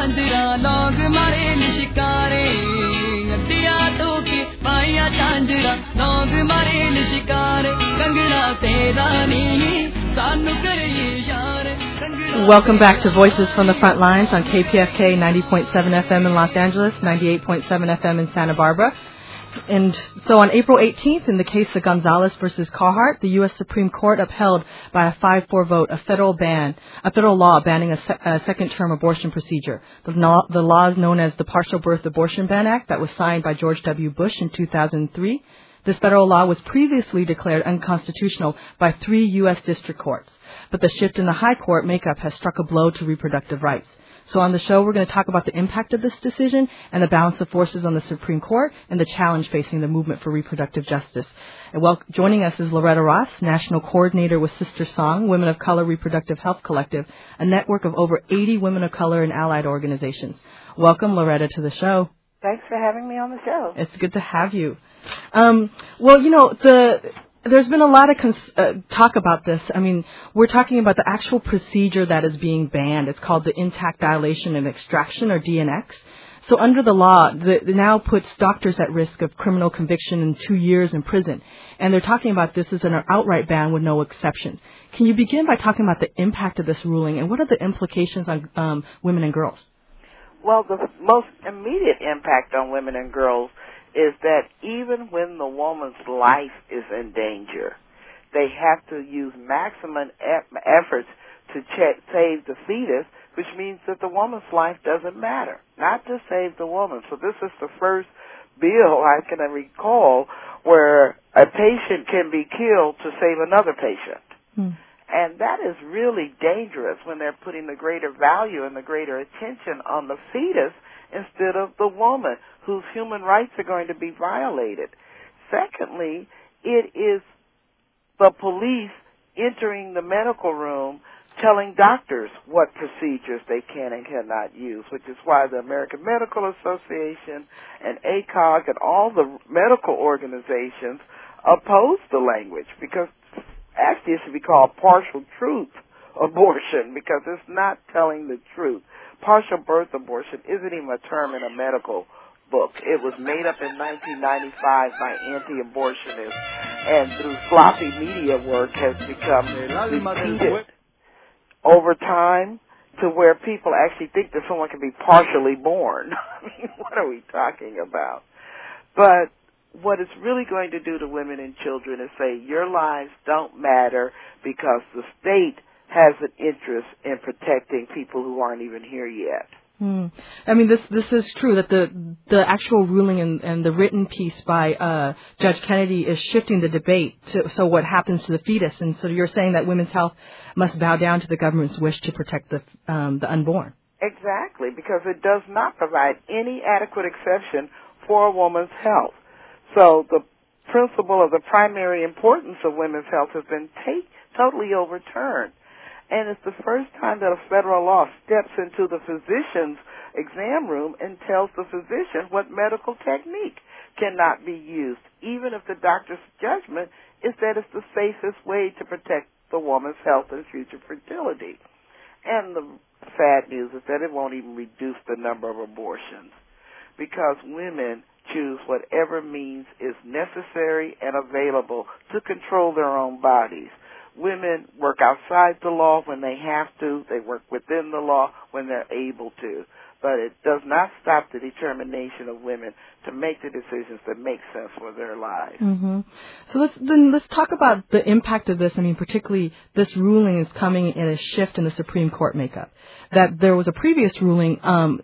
चांदरा लोग मारे निशिकारे गड्डिया टोके पाया चांदरा लोग मारे निशिकारे कंगना तेरा नी सानू करे इशारे. Welcome back to Voices from the Front Lines on KPFK 90.7 FM in Los Angeles, 98.7 FM in Santa Barbara. And so on April 18th, in the case of Gonzalez versus Carhart, the U.S. Supreme Court upheld by a 5-4 vote a federal law banning a second-term abortion procedure. The law is known as the Partial Birth Abortion Ban Act that was signed by George W. Bush in 2003. This federal law was previously declared unconstitutional by 3 U.S. district courts. But the shift in the high court makeup has struck a blow to reproductive rights. So on the show, we're going to talk about the impact of this decision and the balance of forces on the Supreme Court and the challenge facing the movement for reproductive justice. And joining us is Loretta Ross, National Coordinator with Sister Song, Women of Color Reproductive Health Collective, a network of over 80 women of color and allied organizations. Welcome, Loretta, to the show. Thanks for having me on the show. It's good to have you. There's been a lot of talk about this. I mean, we're talking about the actual procedure that is being banned. It's called the intact dilation and extraction, or DNX. So under the law, it now puts doctors at risk of criminal conviction and 2 years in prison. And they're talking about this as an outright ban with no exceptions. Can you begin by talking about the impact of this ruling and what are the implications on women and girls? Well, the most immediate impact on women and girls is that even when the woman's life is in danger, they have to use maximum efforts to save the fetus, which means that the woman's life doesn't matter, not to save the woman. So this is the first bill I can recall where a patient can be killed to save another patient. And that is really dangerous when they're putting the greater value and the greater attention on the fetus instead of the woman, whose human rights are going to be violated. Secondly, it is the police entering the medical room telling doctors what procedures they can and cannot use, which is why the American Medical Association and ACOG and all the medical organizations oppose the language, because actually it should be called partial truth abortion, because it's not telling the truth. Partial birth abortion isn't even a term in a medical book. It was made up in 1995 by anti-abortionists, and through sloppy media work has become repeated over time to where people actually think that someone can be partially born. I mean, what are we talking about? But what it's really going to do to women and children is say, your lives don't matter because the state has an interest in protecting people who aren't even here yet. I mean, this is true, that the actual ruling and the written piece by Judge Kennedy is shifting the debate to what happens to the fetus. And so you're saying that women's health must bow down to the government's wish to protect the unborn. Exactly, because it does not provide any adequate exception for a woman's health. So the principle of the primary importance of women's health has been totally overturned. And it's the first time that a federal law steps into the physician's exam room and tells the physician what medical technique cannot be used, even if the doctor's judgment is that it's the safest way to protect the woman's health and future fertility. And the sad news is that it won't even reduce the number of abortions, because women choose whatever means is necessary and available to control their own bodies. Women work outside the law when they have to. They work within the law when they're able to. But it does not stop the determination of women to make the decisions that make sense for their lives. Mm-hmm. So let's talk about the impact of this. I mean, particularly this ruling is coming in a shift in the Supreme Court makeup. That there was a previous ruling.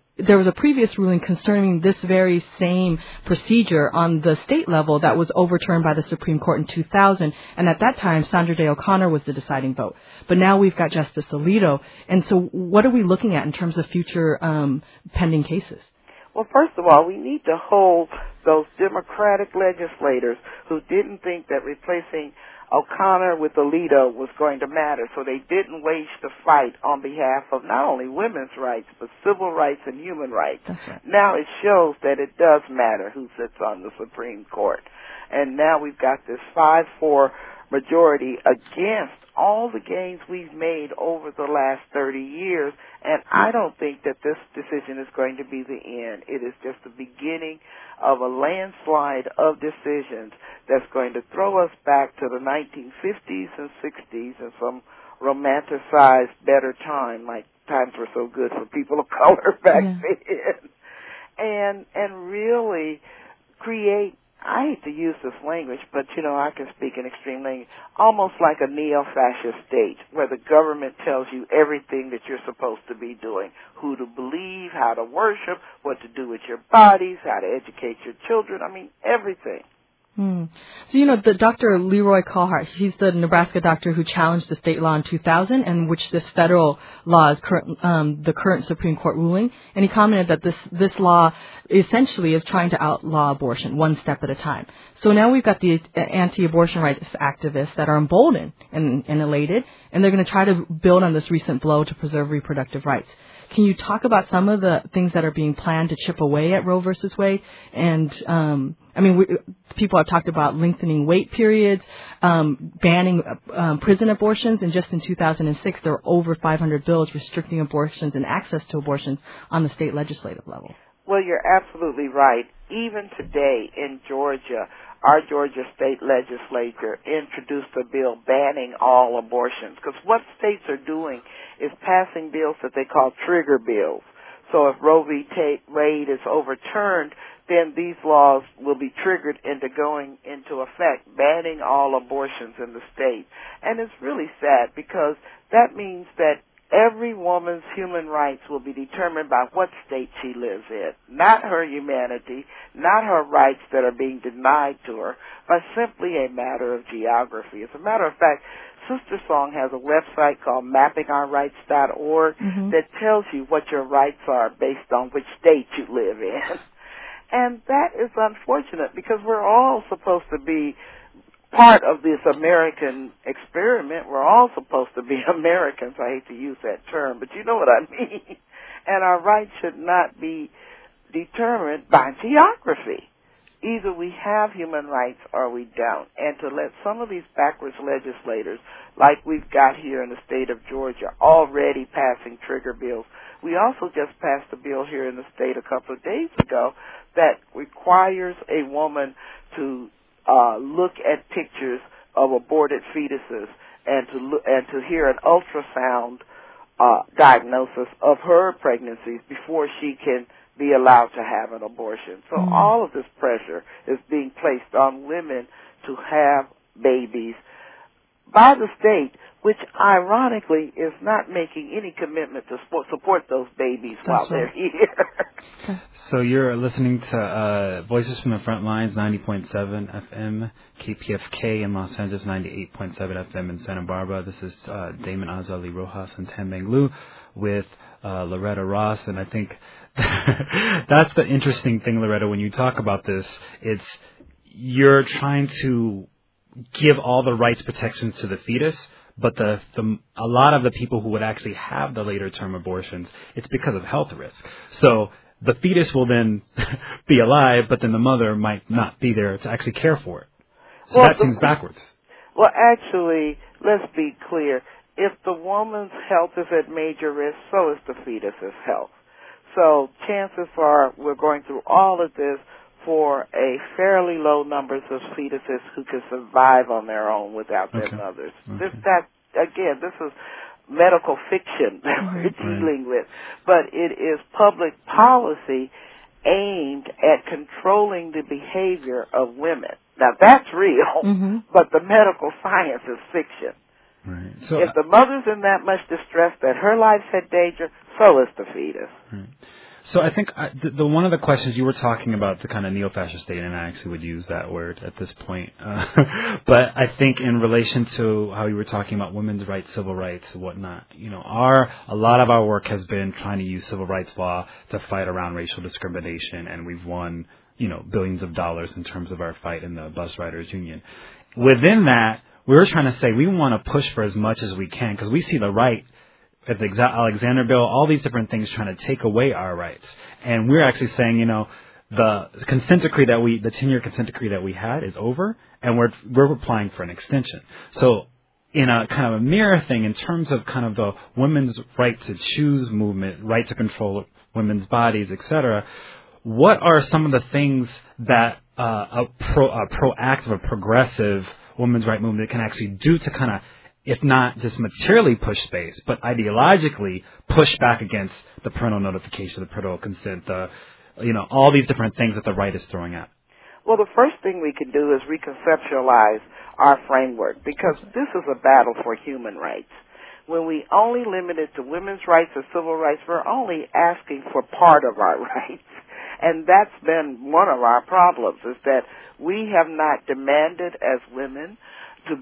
Concerning this very same procedure on the state level that was overturned by the Supreme Court in 2000. And at that time, Sandra Day O'Connor was the deciding vote. But now we've got Justice Alito. And so what are we looking at in terms of future pending cases? Well, first of all, we need to hold those Democratic legislators who didn't think that replacing O'Connor with Alito was going to matter, so they didn't wage the fight on behalf of not only women's rights, but civil rights and human rights. That's right. Now it shows that it does matter who sits on the Supreme Court. And now we've got this 5-4 majority against all the gains we've made over the last 30 years, and I don't think that this decision is going to be the end. It is just the beginning of a landslide of decisions that's going to throw us back to the 1950s and 60s and some romanticized better time, like times were so good for people of color back then, and really create, I hate to use this language, but, I can speak in extreme language, almost like a neo-fascist state where the government tells you everything that you're supposed to be doing, who to believe, how to worship, what to do with your bodies, how to educate your children, everything. So, the Dr. Leroy Colhart, he's the Nebraska doctor who challenged the state law in 2000, and which this federal law is the current Supreme Court ruling. And he commented that this law essentially is trying to outlaw abortion one step at a time. So now we've got the anti-abortion rights activists that are emboldened and elated, and they're going to try to build on this recent blow to preserve reproductive rights. Can you talk about some of the things that are being planned to chip away at Roe versus Wade? And, people have talked about lengthening wait periods, banning prison abortions, and just in 2006, there were over 500 bills restricting abortions and access to abortions on the state legislative level. Well, you're absolutely right. Even today in Georgia, our Georgia state legislature introduced a bill banning all abortions, because what states are doing is passing bills that they call trigger bills. So if Roe v. Wade is overturned, then these laws will be triggered into going into effect, banning all abortions in the state. And it's really sad, because that means that every woman's human rights will be determined by what state she lives in, not her humanity, not her rights that are being denied to her, but simply a matter of geography. As a matter of fact, Sister Song has a website called mappingourrights.org that tells you what your rights are based on which state you live in. And that is unfortunate, because we're all supposed to be part of this American experiment. We're all supposed to be Americans. I hate to use that term, but you know what I mean. And our rights should not be determined by geography. Either we have human rights or we don't. And to let some of these backwards legislators, like we've got here in the state of Georgia, already passing trigger bills. We also just passed a bill here in the state a couple of days ago that requires a woman to look at pictures of aborted fetuses and to hear an ultrasound diagnosis of her pregnancies before she can be allowed to have an abortion. So all of this pressure is being placed on women to have babies by the state, which ironically is not making any commitment to support those babies while they're here. So you're listening to Voices from the Front Lines, 90.7 FM, KPFK in Los Angeles, 98.7 FM in Santa Barbara. This is Damon Azali Rojas and Tambang Lu with Loretta Ross, and I think that's the interesting thing, Loretta, when you talk about this. It's you're trying to give all the rights protections to the fetus, but a lot of the people who would actually have the later term abortions, it's because of health risk. So the fetus will then be alive, but then the mother might not be there to actually care for it. So that seems backwards. Well, actually, let's be clear. If the woman's health is at major risk, so is the fetus's health. So chances are we're going through all of this for a fairly low numbers of fetuses who can survive on their own without their mothers. This is medical fiction that we're dealing with, but it is public policy aimed at controlling the behavior of women. Now that's real, but the medical science is fiction. Right. So if the mother's in that much distress that her life's at danger, so is the fetus. Right. So I think the one of the questions you were talking about, the kind of neo-fascist state, and I actually would use that word at this point. But I think in relation to how you were talking about women's rights, civil rights, and whatnot, a lot of our work has been trying to use civil rights law to fight around racial discrimination, and we've won, billions of dollars in terms of our fight in the Bus Riders Union. Within that, we were trying to say we want to push for as much as we can, because we see the right at the Alexander Bill, all these different things trying to take away our rights. And we're actually saying, the consent decree the 10-year consent decree that we had is over, and we're applying for an extension. So in a kind of a mirror thing, in terms of kind of the women's right to choose movement, right to control women's bodies, etc., what are some of the things that a proactive, a progressive women's right movement can actually do to kind of, if not just materially push space, but ideologically push back against the parental notification, the parental consent, all these different things that the right is throwing out? Well, the first thing we can do is reconceptualize our framework, because this is a battle for human rights. When we only limit it to women's rights or civil rights, we're only asking for part of our rights. And that's been one of our problems, is that we have not demanded as women to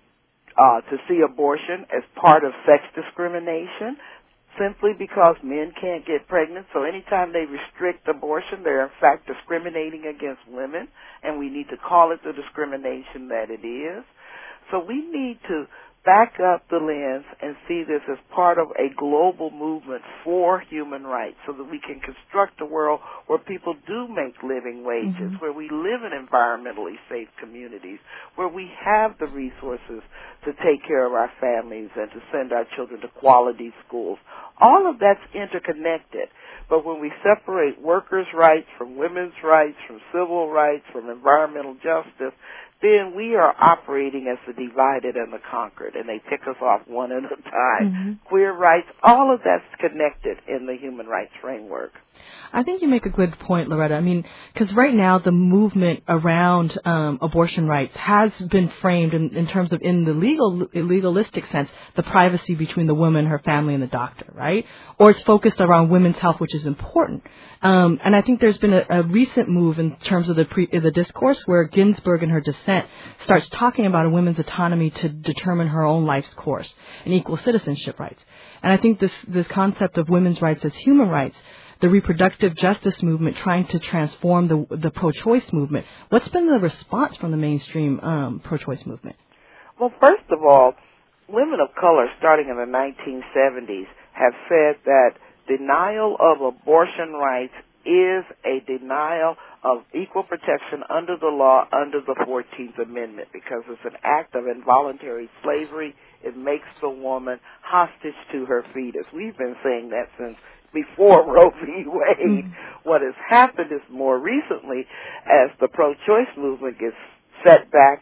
see abortion as part of sex discrimination, simply because men can't get pregnant. So anytime they restrict abortion, they're in fact discriminating against women, and we need to call it the discrimination that it is. So we need to back up the lens and see this as part of a global movement for human rights, so that we can construct a world where people do make living wages, where we live in environmentally safe communities, where we have the resources to take care of our families and to send our children to quality schools. All of that's interconnected. But when we separate workers' rights from women's rights, from civil rights, from environmental justice, then we are operating as the divided and the conquered, and they pick us off one at a time. Queer rights, all of that's connected in the human rights framework. I think you make a good point, Loretta. I mean, because right now the movement around abortion rights has been framed in terms of, in the legalistic sense, the privacy between the woman, her family, and the doctor, right? Or it's focused around women's health, which is important. And I think there's been a recent move in terms of the discourse where Ginsburg in her dissent starts talking about a woman's autonomy to determine her own life's course and equal citizenship rights. And I think this concept of women's rights as human rights, the reproductive justice movement trying to transform the pro-choice movement. What's been the response from the mainstream pro-choice movement? Well, first of all, women of color starting in the 1970s have said that denial of abortion rights is a denial of equal protection under the law under the 14th Amendment, because it's an act of involuntary slavery. It makes the woman hostage to her fetus. We've been saying that since before Roe v. Wade. What has happened is more recently, as the pro-choice movement gets setback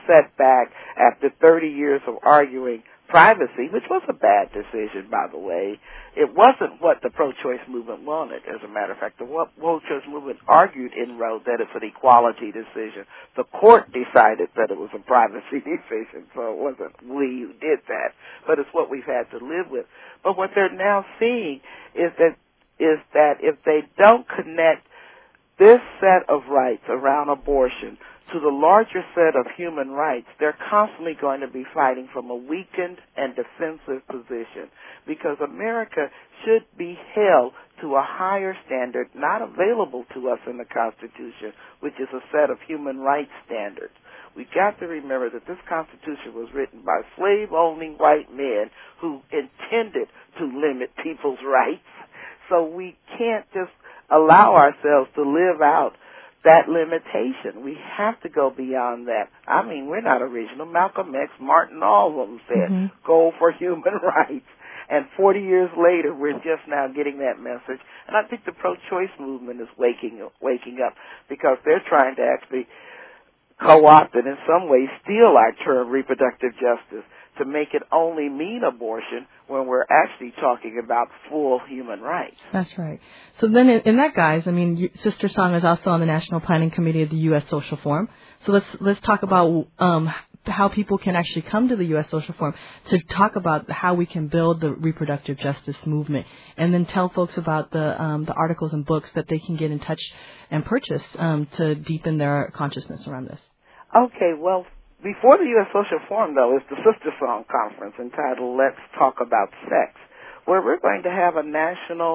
after 30 years of arguing privacy, which was a bad decision, by the way. It wasn't what the pro-choice movement wanted. As a matter of fact, the pro-choice movement argued in Roe that it's an equality decision. The court decided that it was a privacy decision, so it wasn't we who did that, but it's what we've had to live with. But what they're now seeing is that if they don't connect this set of rights around abortion to the larger set of human rights, they're constantly going to be fighting from a weakened and defensive position, because America should be held to a higher standard not available to us in the Constitution, which is a set of human rights standards. We've got to remember that this Constitution was written by slave-owning white men who intended to limit people's rights. So we can't just allow ourselves to live out that limitation. We have to go beyond that. I mean, we're not original. Malcolm X, Martin, all of them said, go for human rights. And 40 years later, we're just now getting that message. And I think the pro-choice movement is waking up, because they're trying to actually co-opt and in some ways steal our term reproductive justice to make it only mean abortion when we're actually talking about full human rights. That's right. So then in that, guys, I mean, Sister Song is also on the National Planning Committee of the U.S. Social Forum. So let's talk about how people can actually come to the U.S. Social Forum to talk about how we can build the reproductive justice movement, and then tell folks about the articles and books that they can get in touch and purchase to deepen their consciousness around this. Okay, well, before the U.S. Social Forum, though, is the Sister Song Conference entitled Let's Talk About Sex, where we're going to have a national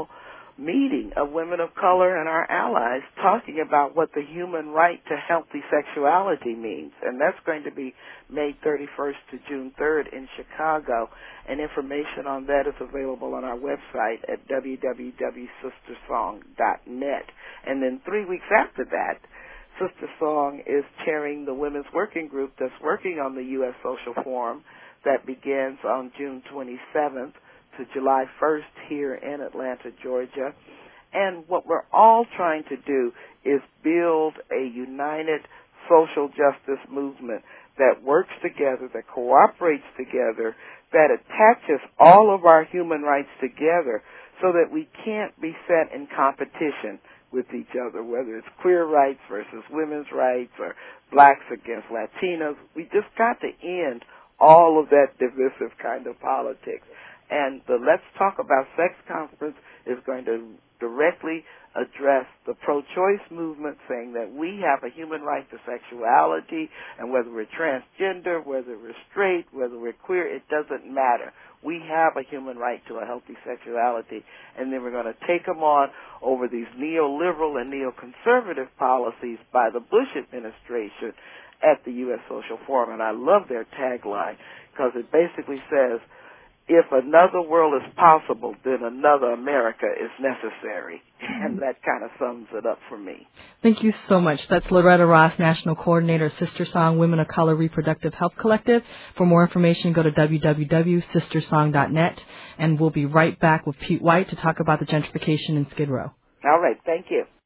meeting of women of color and our allies talking about what the human right to healthy sexuality means. And that's going to be May 31st to June 3rd in Chicago. And information on that is available on our website at www.sistersong.net. And then 3 weeks after that, Sister Song is chairing the Women's Working Group that's working on the U.S. Social Forum that begins on June 27th to July 1st here in Atlanta, Georgia. And what we're all trying to do is build a united social justice movement that works together, that cooperates together, that attaches all of our human rights together so that we can't be set in competition with each other, whether it's queer rights versus women's rights or blacks against Latinos. We just got to end all of that divisive kind of politics. And the Let's Talk About Sex conference is going to directly address the pro-choice movement, saying that we have a human right to sexuality, and whether we're transgender, whether we're straight, whether we're queer, it doesn't matter. We have a human right to a healthy sexuality, and then we're going to take them on over these neoliberal and neoconservative policies by the Bush administration at the U.S. Social Forum. And I love their tagline because it basically says, if another world is possible, then another America is necessary. And that kind of sums it up for me. Thank you so much. That's Loretta Ross, National Coordinator, Sister Song, Women of Color Reproductive Health Collective. For more information, go to www.sistersong.net. And we'll be right back with Pete White to talk about the gentrification in Skid Row. All right. Thank you.